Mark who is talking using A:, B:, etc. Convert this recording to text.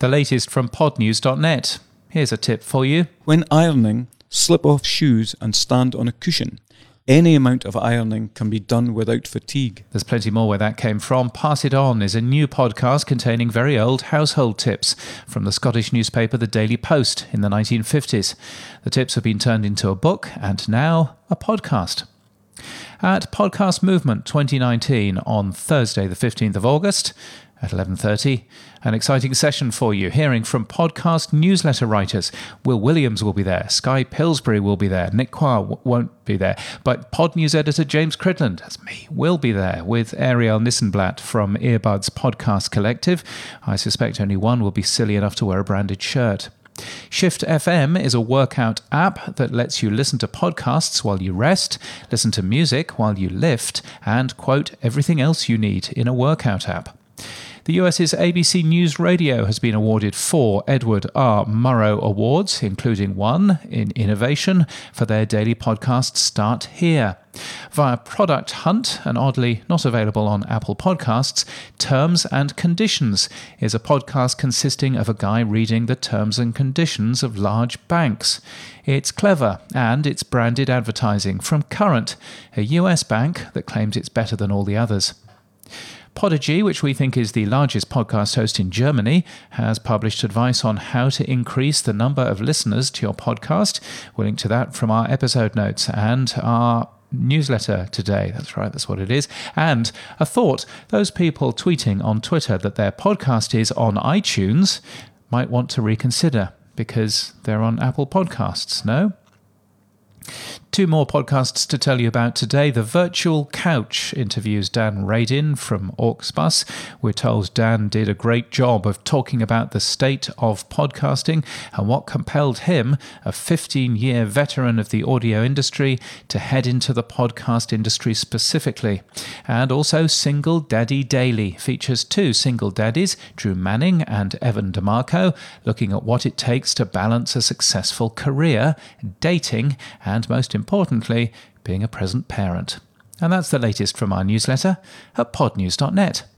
A: The latest from podnews.net. Here's a tip for you.
B: When ironing, slip off shoes and stand on a cushion. Any amount of ironing can be done without fatigue.
A: There's plenty more where that came from. Pass It On is a new podcast containing very old household tips from the Scottish newspaper The Daily Post in the 1950s. The tips have been turned into a book and now a podcast. At Podcast Movement 2019 on Thursday the 15th of August at 11:30, an exciting session for you, hearing from podcast newsletter writers. Will Williams will be there, Skye Pillsbury will be there, Nick Quah won't be there, but Pod News editor James Cridland, that's me, will be there, with Ariel Nissenblatt from Earbuds Podcast Collective. I suspect only one will be silly enough to wear a branded shirt. Shift FM is a workout app that lets you listen to podcasts while you rest, listen to music while you lift, and, quote, everything else you need in a workout app. The US's ABC News Radio has been awarded 4 Edward R. Murrow Awards, including one in Innovation for their daily podcast Start Here. Via Product Hunt, and oddly not available on Apple Podcasts, Terms and Conditions is a podcast consisting of a guy reading the terms and conditions of large banks. It's clever, and it's branded advertising from Current, a US bank that claims it's better than all the others. Podigy, which we think is the largest podcast host in Germany, has published advice on how to increase the number of listeners to your podcast. We'll link to that from our episode notes and our newsletter today. That's right, that's what it is. And a thought, those people tweeting on Twitter that their podcast is on iTunes might want to reconsider because they're on Apple Podcasts, no? 2 more podcasts to tell you about today. The Virtual Couch interviews Dan Radin from Auxbus. We're told Dan did a great job of talking about the state of podcasting and what compelled him, a 15-year veteran of the audio industry, to head into the podcast industry specifically. And also Single Daddy Daily features 2 single daddies, Drew Manning and Evan DeMarco, looking at what it takes to balance a successful career, dating, and most importantly, being a present parent. And that's the latest from our newsletter at podnews.net.